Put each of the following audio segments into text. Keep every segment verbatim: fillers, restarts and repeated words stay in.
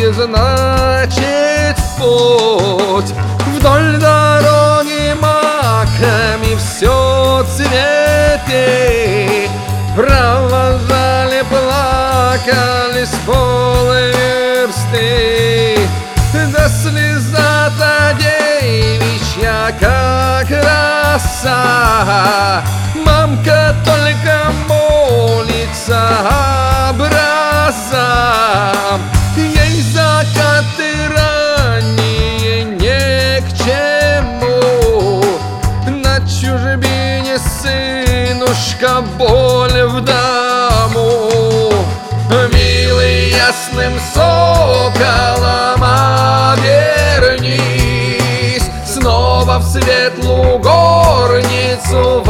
долгий, значит, путь. Вдоль дороги маками все цветет, провожали, плакали с полверсты. Да слеза-то девичья, как роса, мамка только молится образам. Ей закаты ранние не к чему, на чужбине сынушка боль в дому. Милый, ясным соколом обернись, снова в светлую горницу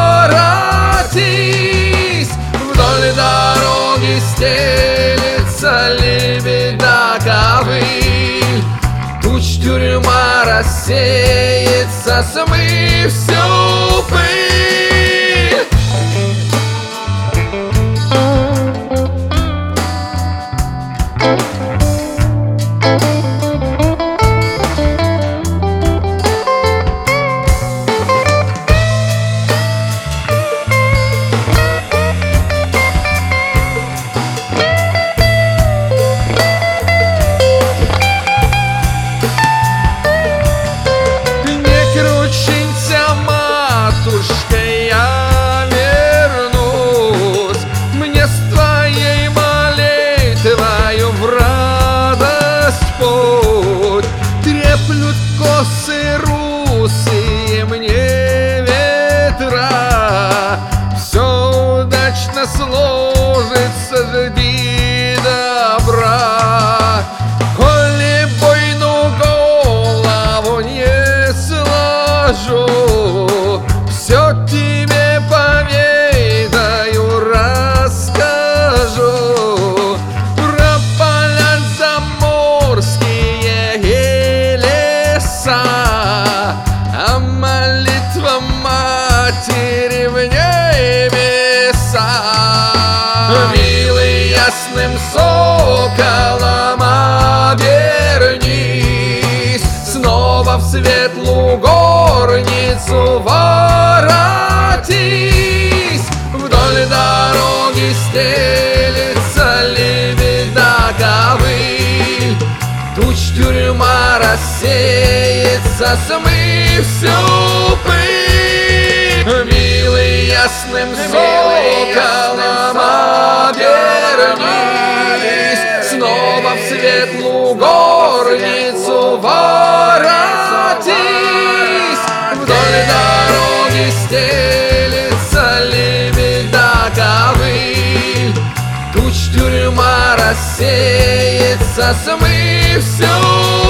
воротись. Вдоль дороги стелется лебеда ковыль, туч тюрьма рассеется, смыв всю пыль. Матушка, я вернусь, мне с твоей молитвою в радость путь. Треплют косы русые мне ветра, все удачно сложится, жди добра. Коли бойну голову не сложу, все тебе поведаю, расскажу про поля заморские и леса, а молитва матери в небеса. Милый, ясным соколом обернись, снова в светлую горницу воротись. Вдоль дороги стелется лебеда ковыль, туч тюрьма рассеется, смыв всю пыль. Милый, ясным соколом обернись, снова в светлую горницу воротись. Вдоль дороги стелется лебеда ковыль, туч тюрьма рассеется, смыв всю